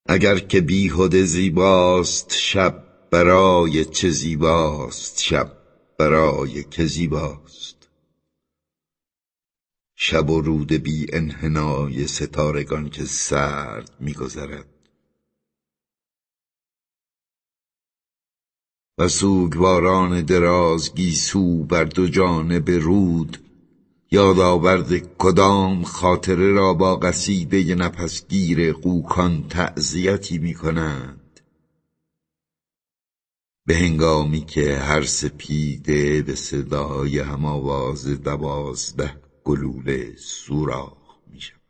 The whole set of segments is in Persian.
اگر که بیهده زیباست شب، برای چه زیباست شب، برای که زیباست. شب و رود بی انحنای ستارگان که سرد می‌گذرد و سوگواران دراز گیسو بر دو جانب رود، یادآورد کدام خاطره را با قصیده نفسگیر قوکان تعزیتی می‌کنند، به هنگامی که هر سپیده به صدای هم‌آواز 12 گلوله سوراخ می‌شود.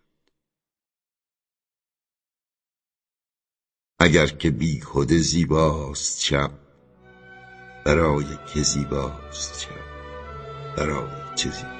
اگر که بیهده زیباست شب، برای که زیباست شب، برای چه زیباست.